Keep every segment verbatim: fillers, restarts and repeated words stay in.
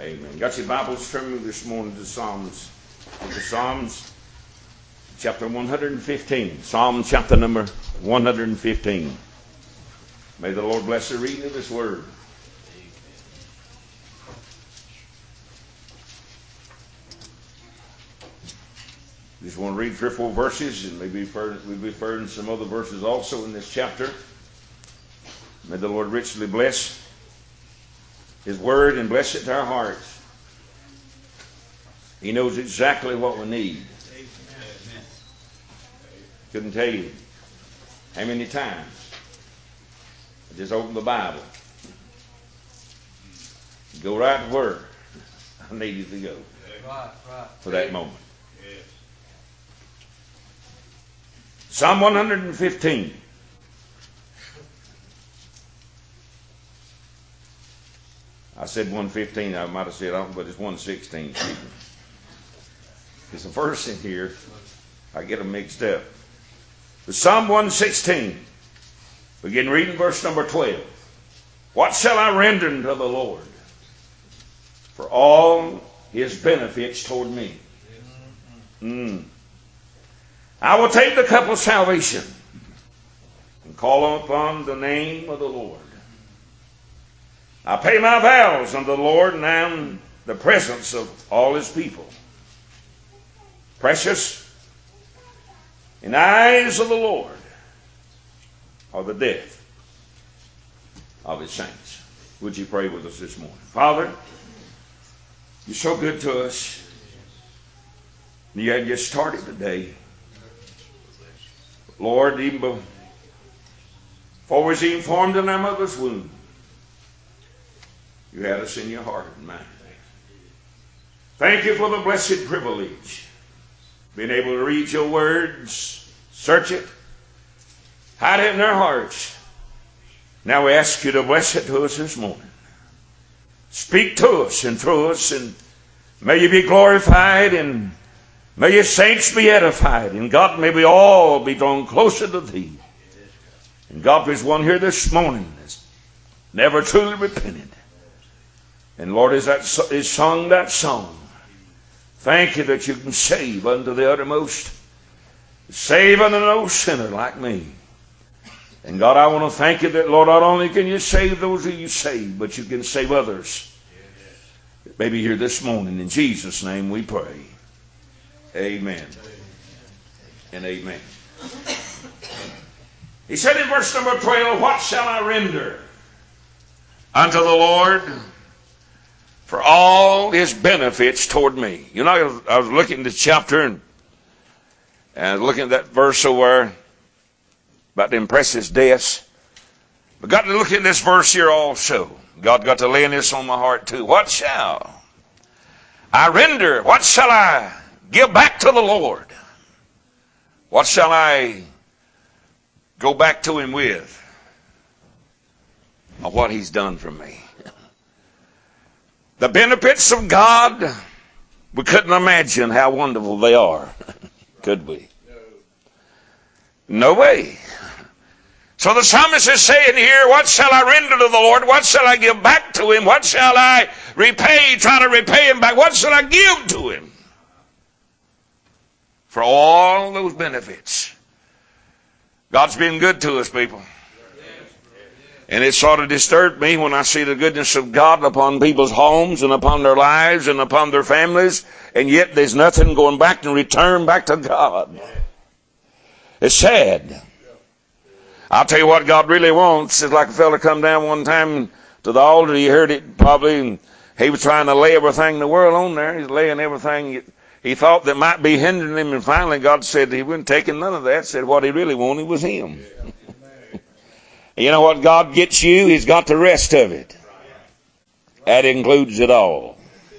Amen. Got your Bibles? Turn me this morning to Psalms. To Psalms chapter one hundred fifteen. Psalm chapter number one hundred fifteen. May the Lord bless the reading of His Word. Just want to read three or four verses, and maybe we'll be referring to some other verses also in this chapter. May the Lord richly bless His Word and bless it to our hearts. He knows exactly what we need. Amen. Couldn't tell you how many times I just opened the Bible, go right to where I needed to go right, right. for that moment. Psalm one hundred fifteen. I said one fifteen, I might have said, but it's one sixteen. There's a verse in here, I get them mixed up. But Psalm one sixteen, begin reading verse number twelve. What shall I render unto the Lord for all His benefits toward me? Mm. I will take the cup of salvation and call upon the name of the Lord. I pay my vows unto the Lord now in the presence of all His people. Precious in the eyes of the Lord are the death of His saints. Would you pray with us this morning? Father, You're so good to us. You had just started today. Lord, even before we was even formed in our mother's womb, You had us in Your heart and mind. Thank You for the blessed privilege, being able to read Your words, search it, hide it in our hearts. Now we ask You to bless it to us this morning. Speak to us and through us, and may You be glorified, and may Your saints be edified, and God, may we all be drawn closer to Thee. And God, there's one here this morning that's never truly repented. And Lord, as that is sung that song, thank You that You can save unto the uttermost. Save unto no sinner like me. And God, I want to thank You that, Lord, not only can You save those who You save, but You can save others that may be here this morning. In Jesus' name we pray. Amen. And amen. He said in verse number twelve, what shall I render unto the Lord for all His benefits toward me? You know, I was looking at the chapter and, and looking at that verse over about the impressive deaths. But got to look at this verse here also. God got to lay this on my heart too. What shall I render? What shall I give back to the Lord? What shall I go back to Him with of what He's done for me? The benefits of God, we couldn't imagine how wonderful they are, could we? No way. So the psalmist is saying here, what shall I render to the Lord? What shall I give back to Him? What shall I repay, try to repay Him back? What shall I give to Him for all those benefits? God's been good to us, people. And it sort of disturbed me when I see the goodness of God upon people's homes and upon their lives and upon their families, and yet there's nothing going back and return back to God. It's sad. I'll tell you what God really wants. It's like a fella come down one time to the altar. He heard it probably, and he was trying to lay everything in the world on there. He's laying everything he thought that might be hindering him, and finally God said He wasn't taking none of that. Said what He really wanted was Him. You know what? God gets you, He's got the rest of it. That includes it all.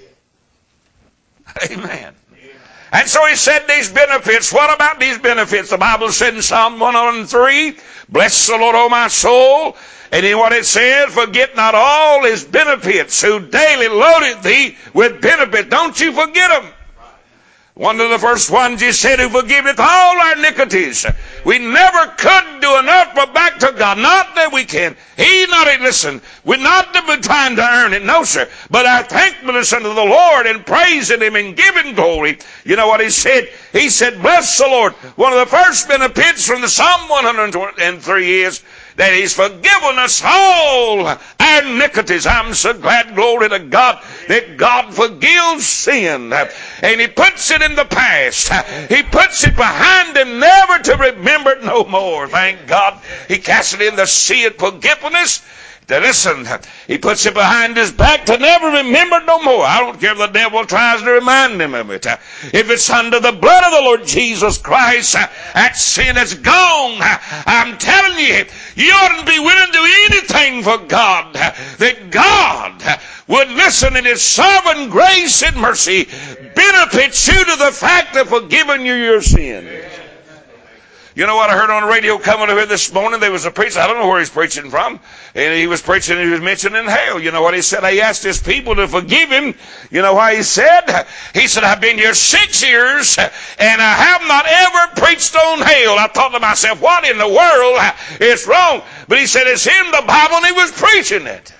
Amen. And so He said these benefits. What about these benefits? The Bible said in Psalm one oh three, bless the Lord, O my soul. And in what it said, forget not all His benefits, who daily loaded thee with benefits. Don't you forget them. One of the first ones He said, who forgiveth all our iniquities. We never could do enough but back to God. Not that we can. He's not, listen, we're not trying to earn it, no, sir. But our thankfulness unto the Lord and praising Him and giving glory. You know what He said? He said, bless the Lord. One of the first benefits from the Psalm one hundred three is that He's forgiven us all our iniquities. I'm so glad, glory to God, that God forgives sin. And He puts it in the past. He puts it behind Him, never to remember it no more. Thank God. He casts it in the sea of forgiveness. To listen, He puts it behind His back to never remember it no more. I don't care if the devil tries to remind him of it. If it's under the blood of the Lord Jesus Christ, that sin is gone. I'm telling you, you oughtn't be willing to do anything for God, that God would listen in His sovereign grace and mercy benefits you to the fact of forgiving you your sin. You know what I heard on the radio coming over here this morning? There was a preacher, I don't know where he's preaching from, and he was preaching and he was mentioning hell. You know what he said? He asked his people to forgive him. You know why he said? He said, I've been here six years and I have not ever preached on hell. I thought to myself, what in the world is wrong? But he said, it's in the Bible and he was preaching it.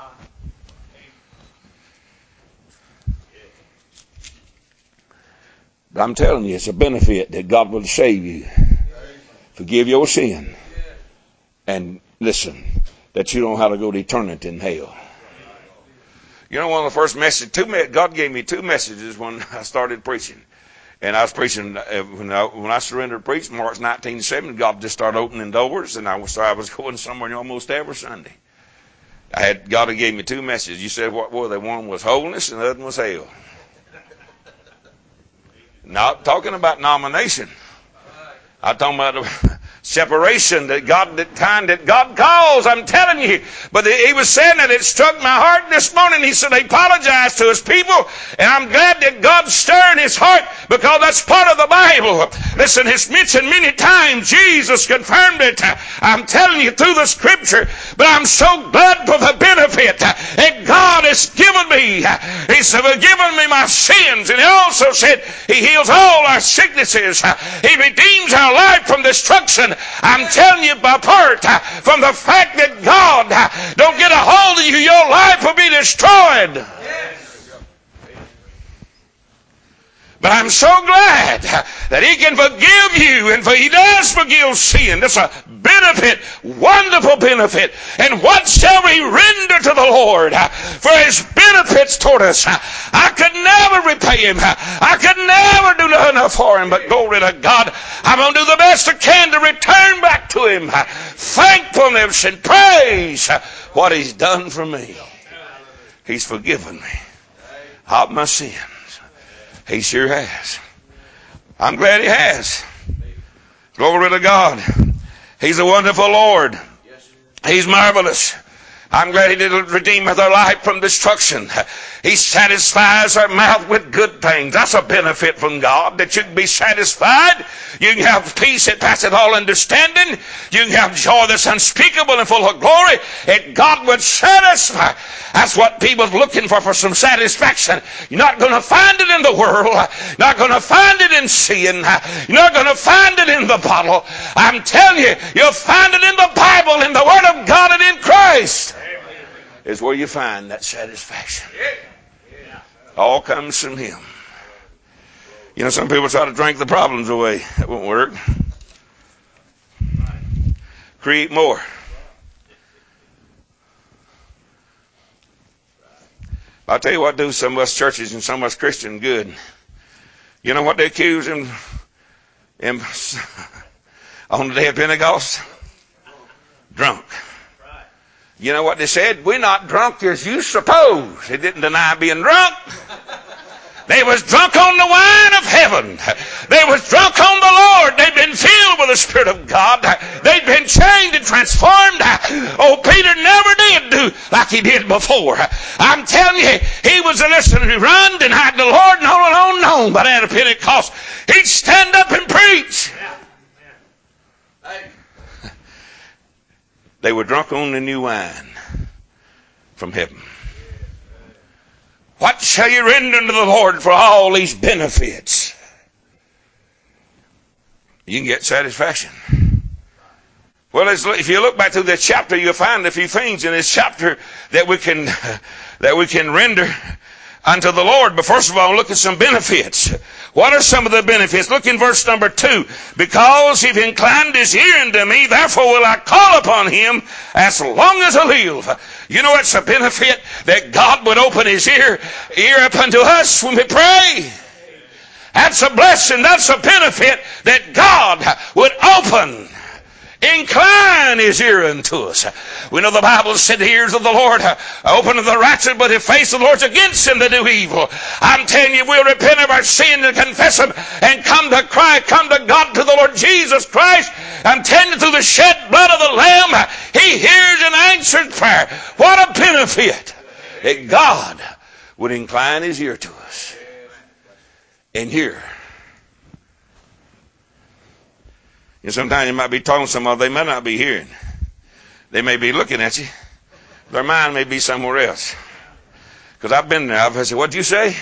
But I'm telling you, it's a benefit that God will save you. Forgive your sin. And listen, that you don't have to go to eternity in hell. You know, one of the first messages, two, God gave me two messages when I started preaching. And I was preaching, uh, when, I, when I surrendered to preach, March nineteen seventy, God just started opening doors, and I was, I was going somewhere almost every Sunday. I had, God had gave me two messages. You said, what were they? One was holiness and the other was hell. Not talking about nomination. I'm talking about separation, that God, that kind that God calls. I'm telling you. But he was saying that it struck my heart this morning. He said he apologized to his people, and I'm glad that God's stirring his heart because that's part of the Bible. Listen, it's mentioned many times. Jesus confirmed it. I'm telling you through the Scripture. But I'm so glad for the benefit that God has given me. He's forgiven me my sins, and He also said He heals all our sicknesses. He redeems our life from destruction. I'm telling you, by part from the fact that God don't get a hold of you, your life will be destroyed. But I'm so glad that He can forgive you, and for He does forgive sin. That's a benefit, wonderful benefit. And what shall we render to the Lord for His benefits toward us? I could never repay Him. I could never do nothing for Him, but glory to God, I'm going to do the best I can to return back to Him. Thankfulness and praise what He's done for me. He's forgiven me of my sins. He sure has. I'm glad He has. Glory to God. He's a wonderful Lord. He's marvelous. I'm glad He did redeem our life from destruction. He satisfies our mouth with good things. That's a benefit from God, that you can be satisfied. You can have peace that passeth all understanding. You can have joy that's unspeakable and full of glory. And God would satisfy. That's what people's looking for, for some satisfaction. You're not going to find it in the world. You're not going to find it in sin. You're not going to find it in the bottle. I'm telling you, you'll find it in the Bible, in the Word of God, and in Christ. Is where you find that satisfaction. All comes from Him. You know, some people try to drink the problems away. That won't work. Create more. I'll tell you what do some of us churches and some of us Christians good. You know what they accuse Him, him on the day of Pentecost? Drunk. You know what they said? We're not drunk as you suppose. They didn't deny being drunk. They was drunk on the wine of heaven. They was drunk on the Lord. They'd been filled with the Spirit of God. They'd been changed and transformed. Oh, Peter never did do like he did before. I'm telling you, he was a listener who run, denied the Lord, and on and on and on. But at a Pentecost, he'd stand up and preach. They were drunk on the new wine from heaven. What shall you render unto the Lord for all these benefits? You can get satisfaction. Well, if you look back through this chapter, you'll find a few things in this chapter that we can, that we can render unto the Lord. But first of all, look at some benefits. What are some of the benefits? Look in verse number two. Because he inclined his ear unto me, therefore will I call upon him as long as I live. You know it's a benefit that God would open his ear, ear up unto us when we pray. That's a blessing. That's a benefit that God would open. Incline his ear unto us. We know the Bible said the ears of the Lord open to the righteous, but the face of the Lord is against them that do evil. I'm telling you, we'll repent of our sin and confess them and come to Christ, come to God, to the Lord Jesus Christ. I'm telling you, through the shed blood of the Lamb, he hears and answers prayer. What a benefit that God would incline his ear to us and hear. And sometimes you might be talking to somebody, they may not be hearing. They may be looking at you. Their mind may be somewhere else. Because I've been there. I've said, what'd you say?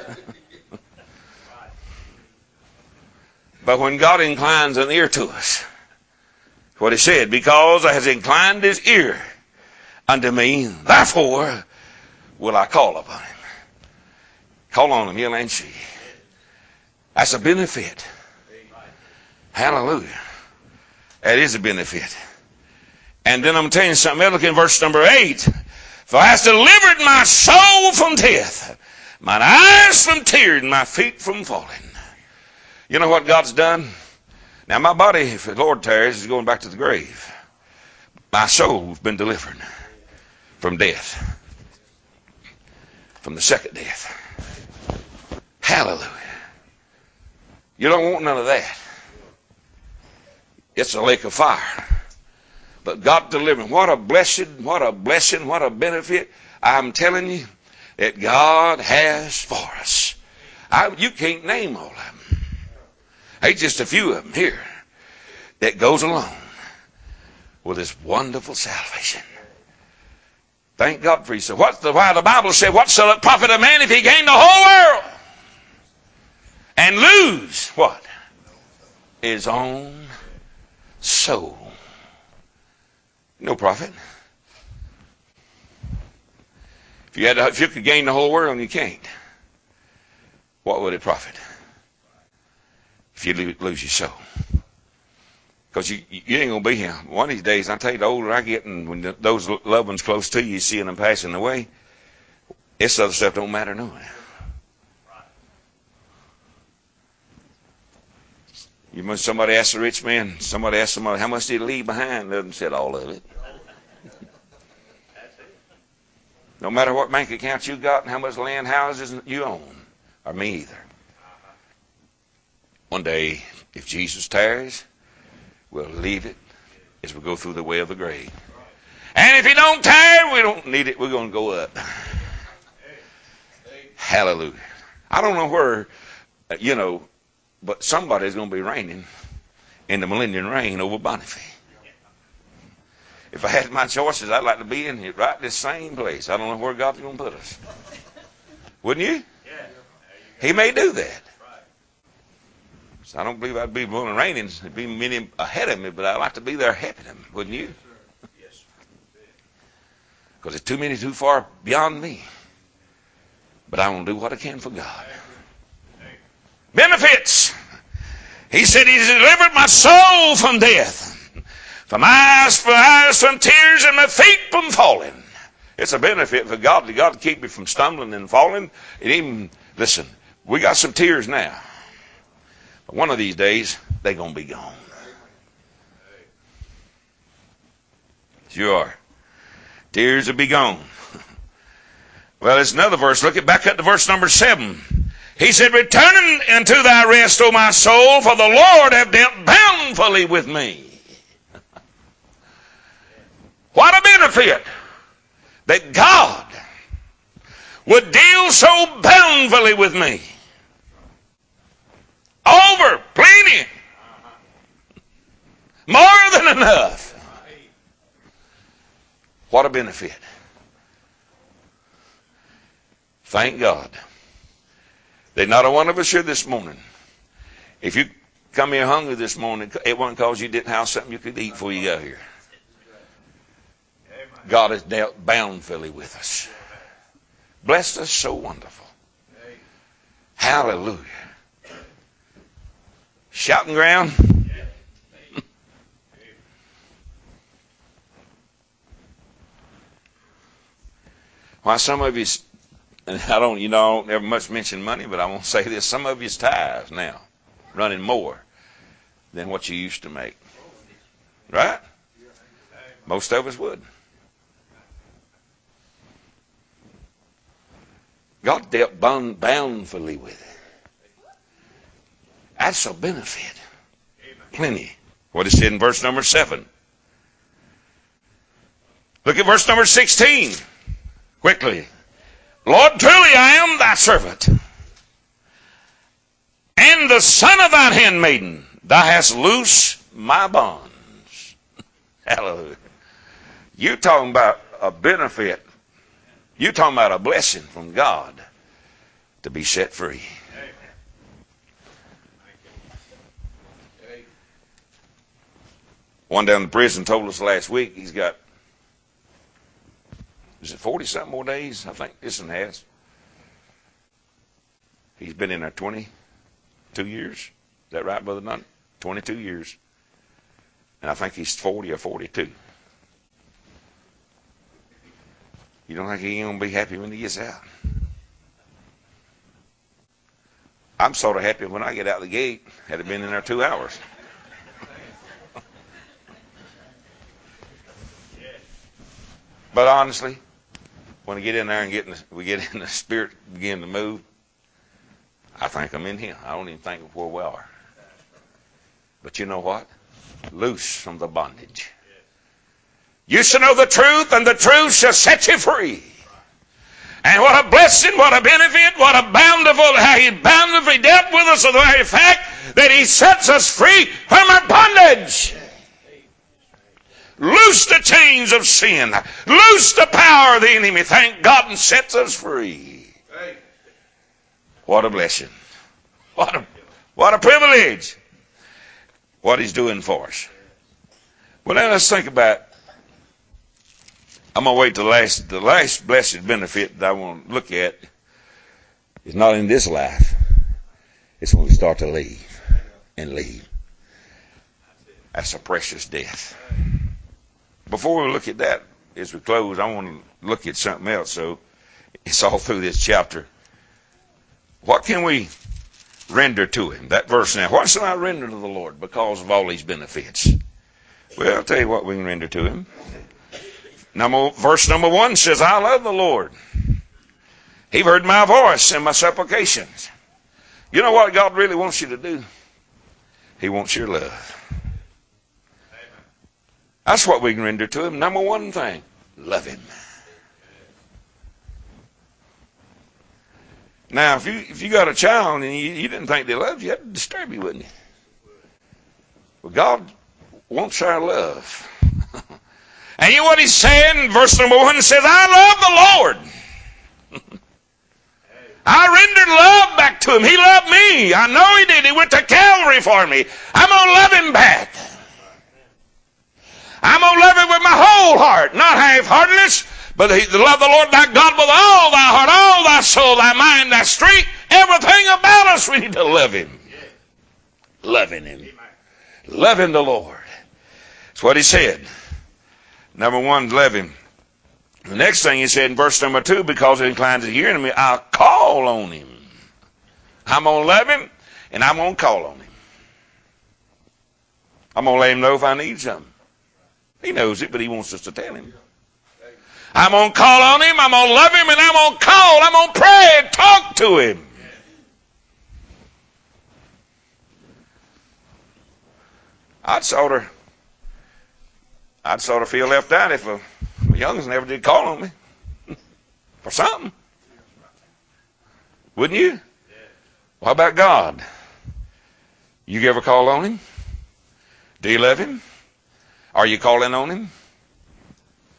But when God inclines an ear to us, what he said, because he has inclined his ear unto me, therefore will I call upon him. Call on him, he'll answer you. That's a benefit. Hallelujah. That is a benefit. And then I'm telling you something. Look in verse number eight. For I has delivered my soul from death, mine eyes from tears, and my feet from falling. You know what God's done? Now my body, if the Lord tarries, is going back to the grave. My soul's been delivered from death. From the second death. Hallelujah. You don't want none of that. It's a lake of fire. But God delivered. What a blessing, what a blessing, what a benefit. I'm telling you that God has for us. I, you can't name all of them. There's just a few of them here that goes along with this wonderful salvation. Thank God for you. So what's the, why the Bible said, what shall it profit a man if he gain the whole world and lose what? His own soul. No profit. If you had to, if you could gain the whole world and you can't, what would it profit? If you lose your soul. Because you, you ain't going to be here. One of these days, I tell you, the older I get and when the, those loved ones close to you, you see them passing away, this other stuff don't matter no more. You must, somebody asked the rich man, somebody asked somebody, how much did he leave behind? They said all of it. No matter what bank account you got and how much land, houses you own, or me either. One day, if Jesus tarries, we'll leave it as we go through the way of the grave. And if he don't tarry, we don't need it. We're going to go up. Hallelujah. I don't know where, you know, but somebody's going to be reigning in the millennium reign over Bonneville. If I had my choices, I'd like to be in here, right this same place. I don't know where God's going to put us. Wouldn't you? He may do that. So I don't believe I'd be born and reigning. There'd be many ahead of me, but I'd like to be there helping him. Wouldn't you? Because there's too many too far beyond me. But I want to do what I can for God. Benefits. He said he's delivered my soul from death. From eyes, from eyes, from tears, and my feet from falling. It's a benefit for God. God to keep me from stumbling and falling. And even, listen, we got some tears now. But one of these days, they're going to be gone. Sure. Tears will be gone. Well, there's another verse. Look it back up to verse number seven. He said, return unto thy rest, O my soul, for the Lord hath dealt bountifully with me. What a benefit that God would deal so bountifully with me. Over, plenty, more than enough. What a benefit. Thank God that not a one of us here this morning, if you come here hungry this morning, it wasn't because you didn't have something you could eat before you got here. God has dealt bountifully with us. Blessed us so wonderful. Hallelujah. Shouting ground. Why some of you, and I don't, you know, I don't ever much mention money, but I won't say this. Some of you's tithes now, running more than what you used to make. Right? Most of us would. God dealt bountifully with it. That's a benefit. Plenty. What it said in verse number seven. Look at verse number sixteen. Quickly. Lord, truly I am thy servant, and the son of thine handmaiden. Thou hast loosed my bonds. Hallelujah. You're talking about a benefit. You're talking about a blessing from God to be set free. One down in prison told us last week he's got, is it forty-something more days? I think this one has. He's been in there twenty-two years. Is that right, Brother Nunn? twenty-two years. And I think he's forty or forty-two. You don't think he's going to be happy when he gets out? I'm sort of happy when I get out the gate. Had it been in there two hours. But honestly, when we get in there and get in the, we get in the spirit begin to move, I think I'm in Him. I don't even think of where we are. But you know what? Loose from the bondage. You shall know the truth, and the truth shall set you free. And what a blessing, what a benefit, what a bountiful, how He bountifully dealt with us of the very fact that He sets us free from our bondage. Loose the chains of sin. Loose the power of the enemy. Thank God, and sets us free. What a blessing. What a, what a privilege. What He's doing for us. Well, now let's think about, I'm going to wait till the last, the last blessed benefit that I want to look at is not in this life. It's when we start to leave and leave. That's a precious death. Before we look at that, as we close, I want to look at something else. So it's all through this chapter. What can we render to Him? That verse now. What shall I render to the Lord because of all these benefits? Well, I'll tell you what we can render to Him. Number, verse number one says, I love the Lord. He heard my voice and my supplications. You know what God really wants you to do? He wants your love. That's what we can render to Him. Number one thing, love Him. Now, if you if you got a child and you, you didn't think they loved you, that'd disturb you, wouldn't it? Well, God wants our love. And you know what He's saying? Verse number one says, I love the Lord. I rendered love back to Him. He loved me. I know He did. He went to Calvary for me. I'm going to love Him back. I'm going to love Him with my whole heart, not half-heartedness, but to love the Lord thy God with all thy heart, all thy soul, thy mind, thy strength, everything about us. We need to love Him. Loving Him. Loving the Lord. That's what He said. Number one, love Him. The next thing He said in verse number two, because He inclines His hearing to me, I'll call on Him. I'm going to love Him, and I'm going to call on Him. I'm going to let Him know if I need something. He knows it, but He wants us to tell Him. I'm going to call on Him, I'm going to love Him, and I'm going to call, I'm going to pray and talk to Him. I'd sort of, I'd sort of feel left out if a, a young'un never did call on me for something. Wouldn't you? What about God? You ever call on Him? Do you love Him? Are you calling on Him?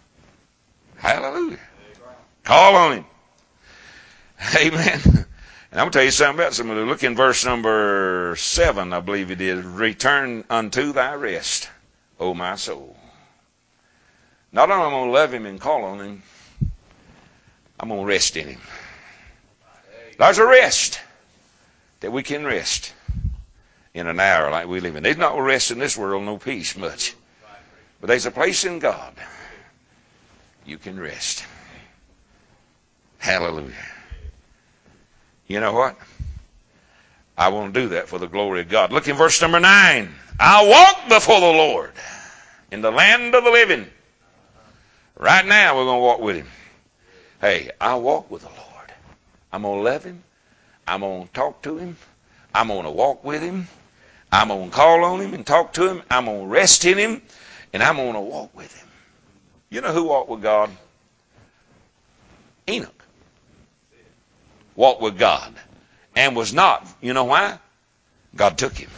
Hallelujah. Call on Him. Amen. And I'm going to tell you something about somebody. Look in verse number seven, I believe it is. Return unto thy rest, O my soul. Not only am I going to love him and call on him, I'm going to rest in him. There's a rest that we can rest in an hour like we live in. There's not rest in this world, no peace much. But there's a place in God you can rest. Hallelujah. You know what? I want to do that for the glory of God. Look in verse number nine. I'll walk before the Lord in the land of the living. Right now we're going to walk with him. Hey, I'll walk with the Lord. I'm going to love him. I'm going to talk to him. I'm going to walk with him. I'm going to call on him and talk to him. I'm going to rest in him. And I'm going to walk with him. You know who walked with God? Enoch. Walked with God. And was not. You know why? God took him.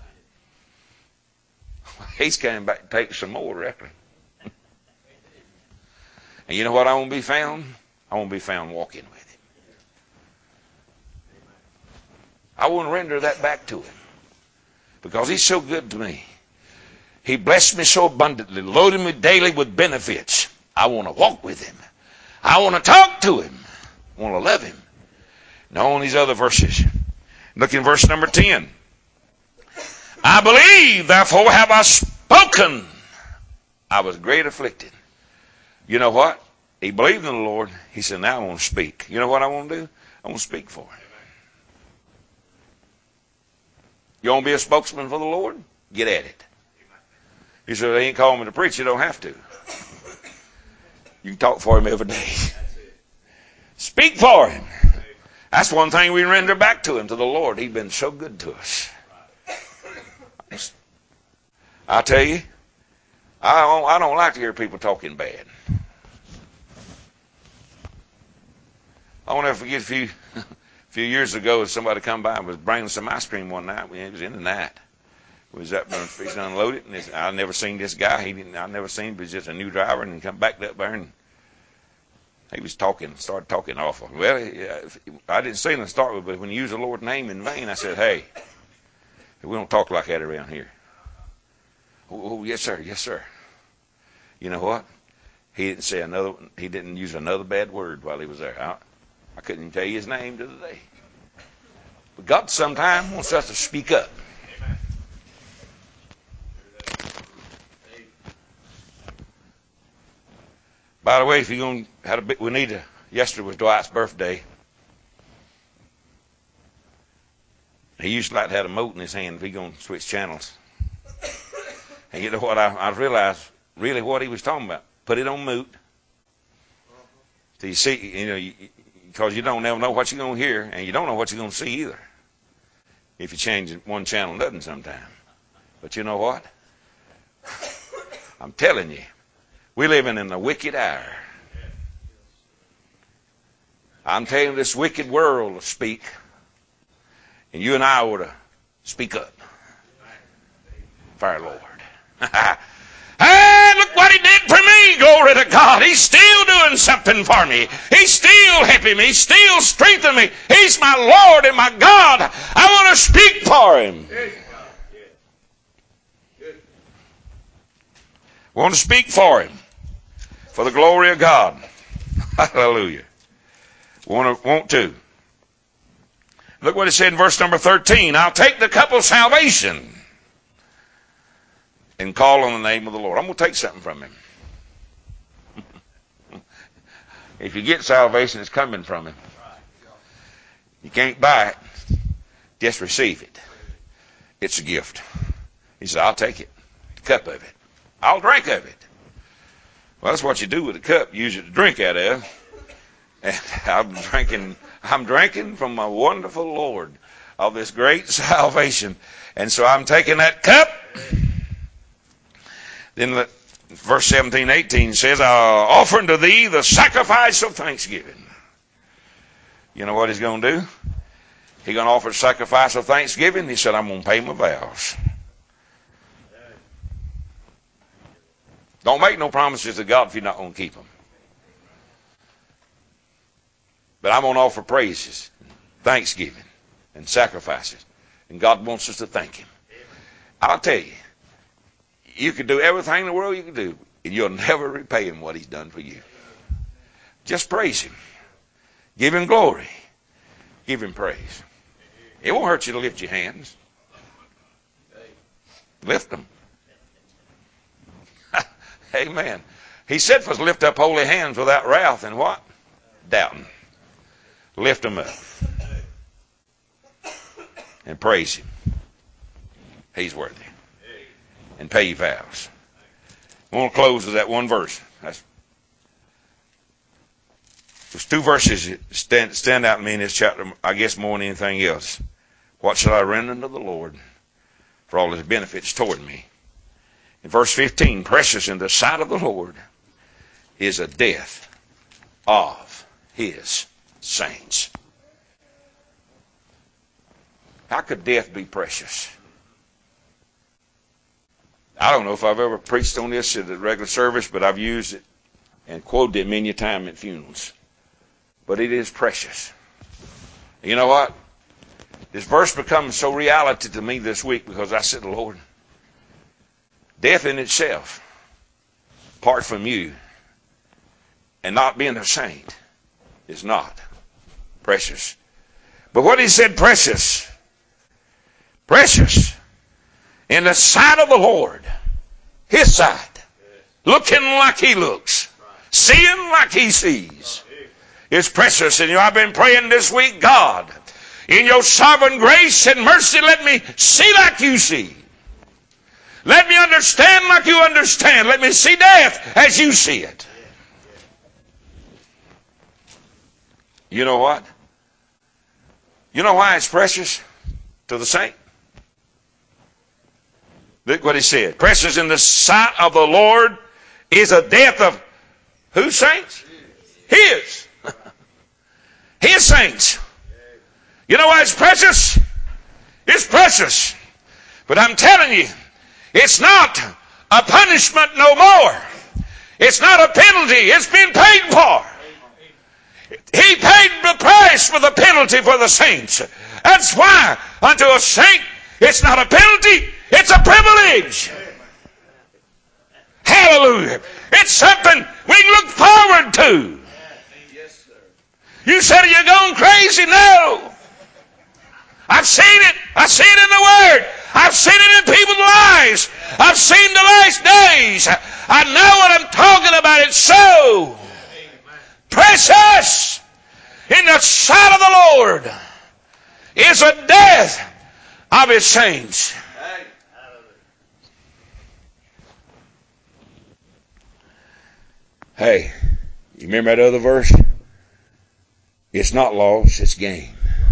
He's coming back to take some more, reckon. And you know what I want to be found? I want to be found walking with him. I want to render that back to him. Because he's so good to me. He blessed me so abundantly, loaded me daily with benefits. I want to walk with him. I want to talk to him. I want to love him. Now on these other verses. Look in verse number ten. I believe, therefore have I spoken. I was great afflicted. You know what? He believed in the Lord. He said, now I want to speak. You know what I want to do? I want to speak for him. You want to be a spokesman for the Lord? Get at it. He said, they ain't calling me to preach. You don't have to. You can talk for him every day. Speak for him. That's one thing we render back to him, to the Lord. He's been so good to us. I tell you, I don't, I don't like to hear people talking bad. I won't ever forget a few, a few years ago, somebody come by and was bringing some ice cream one night. It was in the night. We was up there fixing to unload it, and this, I never seen this guy. He didn't. I never seen him. He was just a new driver, and he come back up there, and he was talking, started talking awful. Well, I didn't say nothing to start with, but when you use the Lord's name in vain, I said, hey, we don't talk like that around here. Oh, oh, yes, sir, yes, sir. You know what? He didn't say another, he didn't use another bad word while he was there. I, I couldn't even tell you his name to the day. But God sometimes wants us to speak up. By the way, if you're going to have a bit, we need to, yesterday was Dwight's birthday. He used to like to have a moat in his hand if he's going to switch channels. And you know what? I, I realized really what he was talking about. Put it on mute. So you see, you know, because you, you don't ever know what you're going to hear, and you don't know what you're going to see either. If you change one channel, nothing sometime. But you know what? I'm telling you. We're living in a wicked hour. I'm telling you, this wicked world will speak. And you and I ought to speak up for our Lord. Hey, look what he did for me. Glory to God. He's still doing something for me. He's still helping me. He's still strengthening me. He's my Lord and my God. I want to speak for him. I want to speak for him. For the glory of God. Hallelujah. Want to, want to. Look what it said in verse number thirteen. I'll take the cup of salvation and call on the name of the Lord. I'm going to take something from him. If you get salvation, it's coming from him. You can't buy it. Just receive it. It's a gift. He said, I'll take it. The cup of it. I'll drink of it. Well, that's what you do with a cup. You use it to drink out of. And I'm drinking, I'm drinking from my wonderful Lord of this great salvation. And so I'm taking that cup. Then let, verse seventeen, eighteen says, I'll offer unto thee the sacrifice of thanksgiving. You know what he's going to do? He's going to offer the sacrifice of thanksgiving. He said, I'm going to pay my vows. Don't make no promises to God if you're not going to keep them. But I'm going to offer praises, thanksgiving and sacrifices. And God wants us to thank him. I'll tell you, you can do everything in the world you can do, and you'll never repay him what he's done for you. Just praise him. Give him glory. Give him praise. It won't hurt you to lift your hands. Lift them. Amen. He said for us to lift up holy hands without wrath and what? Doubting. Lift them up. And praise him. He's worthy. And pay your vows. I want to close with that one verse. That's, there's two verses that stand, stand out to me in this chapter, I guess more than anything else. What shall I render unto the Lord for all his benefits toward me? In verse fifteen, precious in the sight of the Lord is a death of his saints. How could death be precious? I don't know if I've ever preached on this at a regular service, but I've used it and quoted it many a time at funerals. But it is precious. You know what? This verse becomes so reality to me this week because I said, Lord, death in itself, apart from you, and not being a saint, is not precious. But what he said, precious, precious, in the sight of the Lord, his sight, looking like he looks, seeing like he sees, is precious. And you know, I've been praying this week, God, in your sovereign grace and mercy, let me see like you see. Let me understand like you understand. Let me see death as you see it. You know what? You know why it's precious to the saint? Look what he said. Precious in the sight of the Lord is a death of whose saints? His. His saints. You know why it's precious? It's precious. But I'm telling you, it's not a punishment no more. It's not a penalty. It's been paid for. He paid the price for the penalty for the saints. That's why unto a saint, it's not a penalty, it's a privilege. Hallelujah. It's something we can look forward to. You said, are you going crazy? No. I've seen it. I've seen it in the Word. I've seen it in people's lives. I've seen the last days. I know what I'm talking about. It's so precious in the sight of the Lord is a death of his saints. Hey, you remember that other verse? It's not loss, it's gain.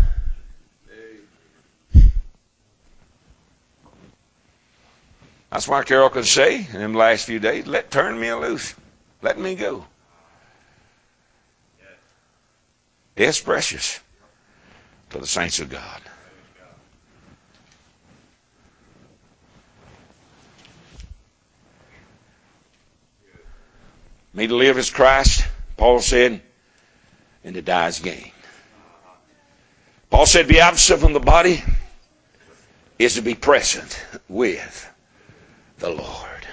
That's why Carol could say in the last few days, let turn me loose. Let me go. It's precious to the saints of God. Me to live is Christ, Paul said, and to die is gain. Paul said, be absent from the body is to be present with the Lord.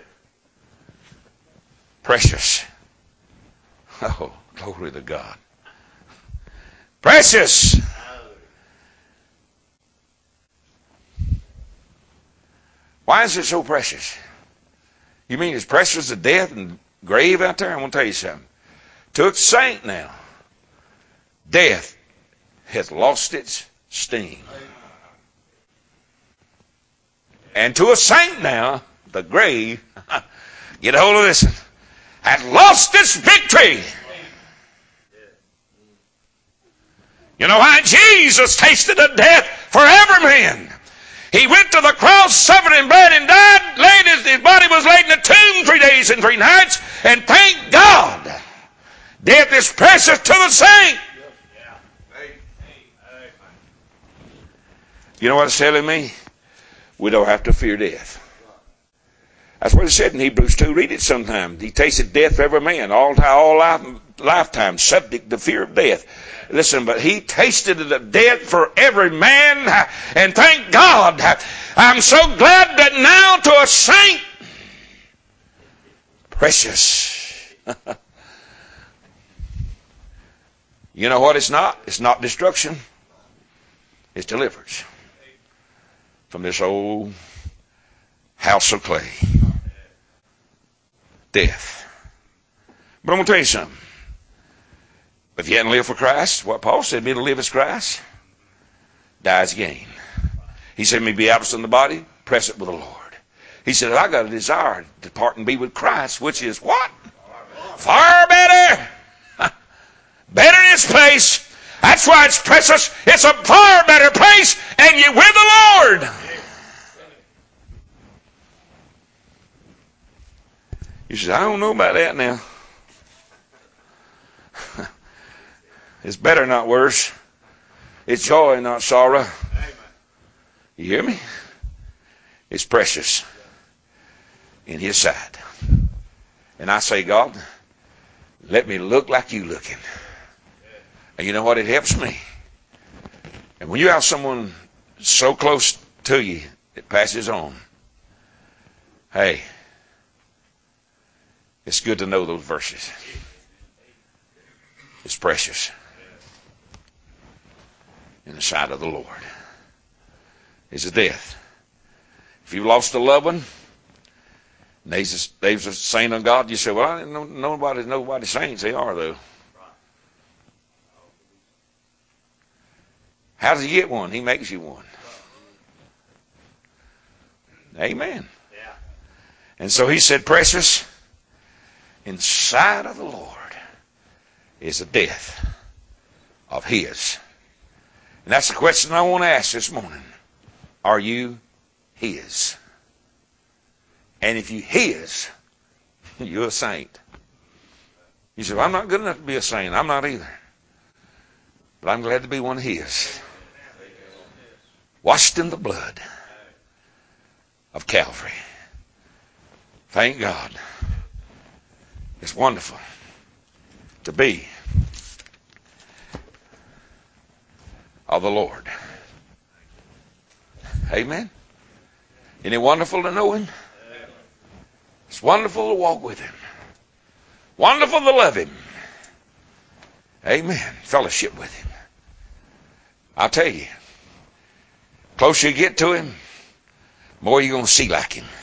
Precious. Oh, glory to God. Precious. Why is it so precious? You mean it's precious to death and grave out there? I want to tell you something. To a saint now, death hath lost its sting. And to a saint now, the grave, get a hold of this, hath lost its victory. You know why? Jesus tasted of death for every man. He went to the cross, suffered and bled and died. Laid his, his body was laid in a tomb three days and three nights. And thank God, death is precious to the saint. You know what it's telling me? We don't have to fear death. That's what it said in Hebrews two. Read it sometime. He tasted death for every man. All, all life lifetime subject to fear of death. Listen, but he tasted the death for every man, and thank God, I'm so glad that now to a saint, precious. You know what it's not? It's not destruction. It's deliverance from this old house of clay. Death. But I'm going to tell you something. If you hadn't lived for Christ, what Paul said, me to live as Christ, die as gain. He said, me be absent in the body, present with the Lord. He said, I got a desire to depart and be with Christ, which is what? Far better. Better in this place. That's why it's precious. It's a far better place, and you're with the Lord. You said, I don't know about that now. It's better, not worse. It's joy, not sorrow. You hear me? It's precious in His sight. And I say, God, let me look like you looking. And you know what? It helps me. And when you have someone so close to you that passes on, hey, it's good to know those verses. It's precious in the sight of the Lord. It's a death. If you've lost a loved one, there's a, there's a saint of God, you say, well, I didn't know nobody, nobody saints. They are, though. How does he get one? He makes you one. Amen. And so he said, precious in the sight of the Lord is the death of His. And that's the question I want to ask this morning. Are you His? And if you His, you're a saint. You say, well, I'm not good enough to be a saint. I'm not either. But I'm glad to be one of His. Washed in the blood of Calvary. Thank God. It's wonderful to be of the Lord. Amen. Isn't it wonderful to know Him? It's wonderful to walk with Him. Wonderful to love Him. Amen. Fellowship with Him. I'll tell you, closer you get to Him, more you're going to see like Him.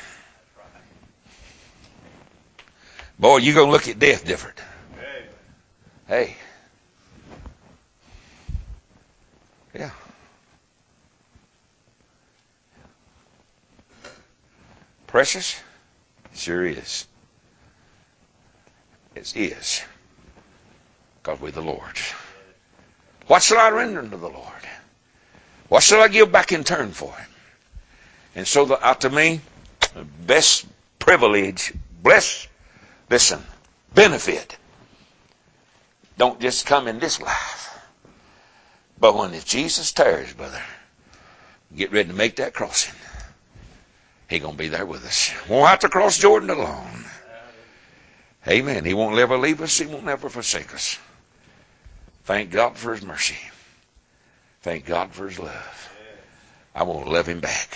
Boy, you're going to look at death different. Hey. Yeah. Precious? Sure is. It is. Because we're the Lord's. What shall I render unto the Lord? What shall I give back in turn for Him? And so, the, uh, to me, the best privilege, bless, listen, benefit, don't just come in this life. But when if Jesus tarries, brother, get ready to make that crossing. He's going to be there with us. Won't have to cross Jordan alone. Amen. He won't ever leave us. He won't ever forsake us. Thank God for His mercy. Thank God for His love. I want to love Him back.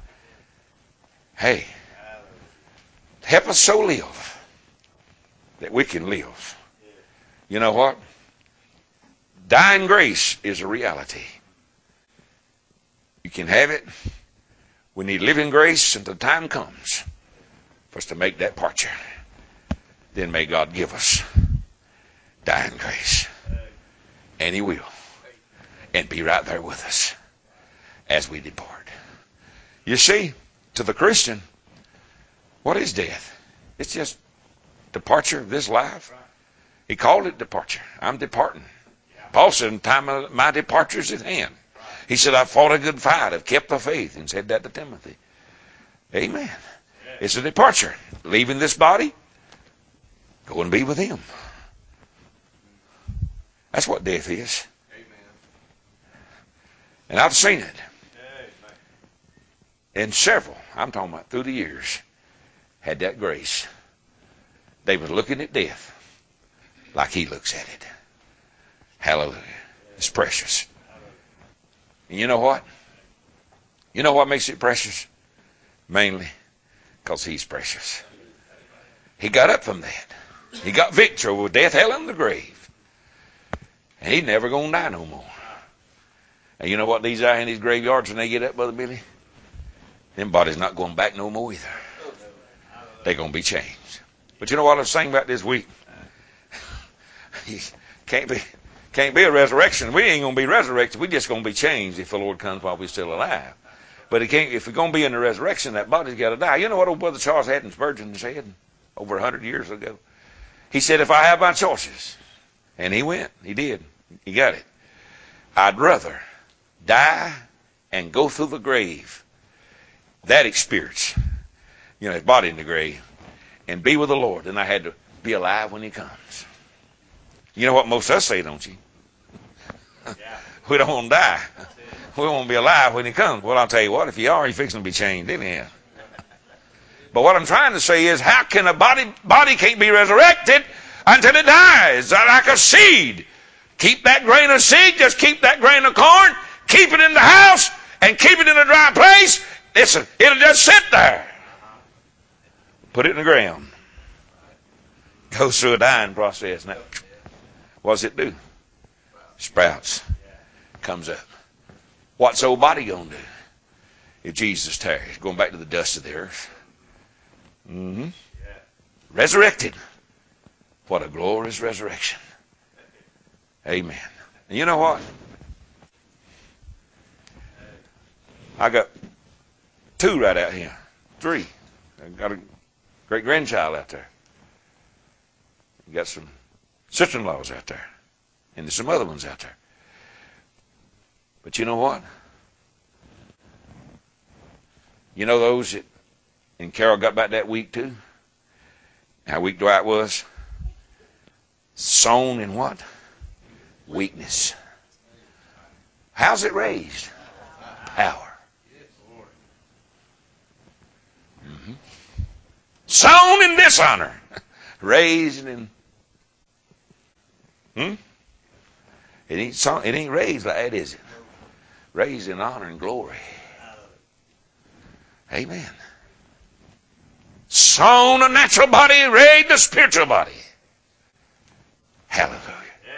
Hey, help us so live that we can live. You know what? Dying grace is a reality. You can have it. We need living grace until the time comes for us to make that departure. Then may God give us dying grace. And He will. And be right there with us as we depart. You see, to the Christian, what is death? It's just departure of this life. He called it departure. I'm departing. Paul said, in time of my departure is at hand. He said, I've fought a good fight. I've kept the faith. And said that to Timothy. Amen. It's a departure. Leaving this body, go and be with Him. That's what death is. And I've seen it. And several, I'm talking about through the years, had that grace. They were looking at death. like he looks at it. Hallelujah. It's precious. And you know what? You know what makes it precious? Mainly because he's precious. He got up from that. He got victory over death, hell, and the grave. And he's never going to die no more. And you know what these are in these graveyards when they get up, Brother Billy? Them bodies not going back no more either. They're going to be changed. But you know what I was saying about this week? can't be can't be a resurrection. We ain't going to be resurrected. We're just going to be changed if the Lord comes while we're still alive. But it can't, if we're going to be in the resurrection, that body's got to die. You know what old Brother Charles Haddon Spurgeon said over a hundred years ago? He said, if I have my choices, and he went, he did, he got it. I'd rather die and go through the grave, that experience, you know, his body in the grave, and be with the Lord, than I had to be alive when he comes. You know what most of us say, don't you? We don't want to die. We want to be alive when he comes. Well, I'll tell you what, if you are, you're fixing to be changed anyhow. But what I'm trying to say is, how can a body, body can't be resurrected until it dies? Like a seed. Keep that grain of seed, just keep that grain of corn, keep it in the house, and keep it in a dry place. Listen, it'll just sit there. Put it in the ground. Goes through a dying process. Now, what does it do? Sprouts. Comes up. What's the old body going to do if Jesus tarries? Going back to the dust of the earth. Mm-hmm. Resurrected. What a glorious resurrection. Amen. And you know what? I got two right out here. Three. I got a great grandchild out there. I got some sister-in-laws out there. And there's some other ones out there. But you know what? You know those that, and Carol got back that week too? How weak Dwight was? Sown in what? Weakness. How's it raised? Power. Mm-hmm. Sown in dishonor. Raised in... Hmm? It ain't, sown, it ain't raised like that, is it? Raised in honor and glory. Amen. Sown a natural body, raised a spiritual body. Hallelujah.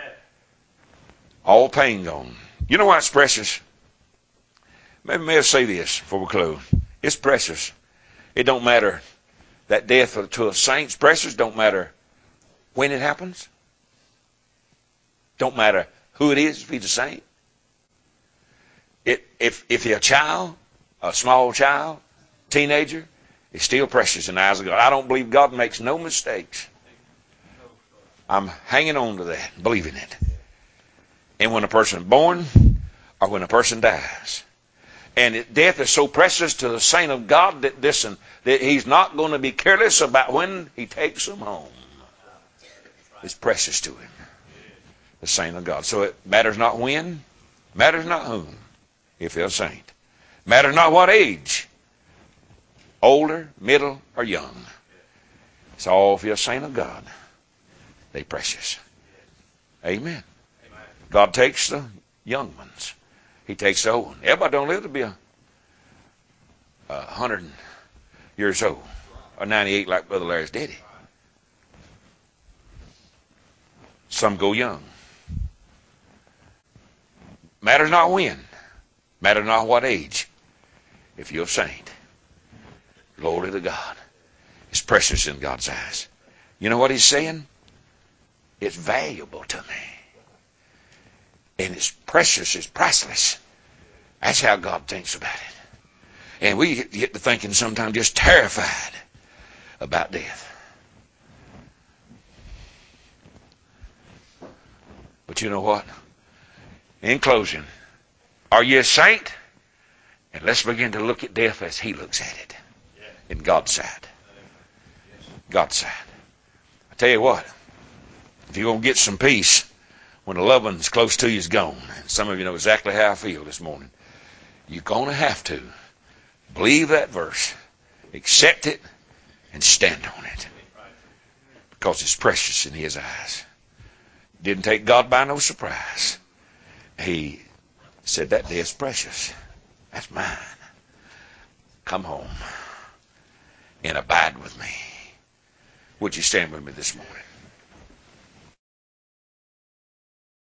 All pain gone. You know why it's precious? Maybe may I say this before we close. It's precious. It don't matter. That death to a saint's precious. Don't matter when it happens. Don't matter who it is, if he's a saint. It, if, if you're a child, a small child, teenager, it's still precious in the eyes of God. I don't believe God makes no mistakes. I'm hanging on to that, believing it. And when a person is born or when a person dies. And it, death is so precious to the saint of God that, listen, that he's not going to be careless about when he takes them home. It's precious to him, the saint of God. So it matters not when, matters not whom, if they're a saint. Matters not what age, older, middle, or young. It's all if you're a saint of God. They're precious. Amen. God takes the young ones. He takes the old ones. Everybody don't live to be a, a hundred years old or ninety-eight like Brother Larry's daddy. Some go young. Matters not when. Matters not what age. If you're a saint. Glory to God. It's precious in God's eyes. You know what he's saying? It's valuable to me. And it's precious, it's priceless. That's how God thinks about it. And we get to thinking sometimes just terrified about death. But you know what? In closing, are you a saint? And let's begin to look at death as he looks at it. In God's side. God's side. I tell you what, if you're going to get some peace when a loved one's close to you is gone, and some of you know exactly how I feel this morning, you're going to have to believe that verse, accept it, and stand on it. Because it's precious in his eyes. Didn't take God by no surprise. He said, that day is precious. That's mine. Come home and abide with me. Would you stand with me this morning?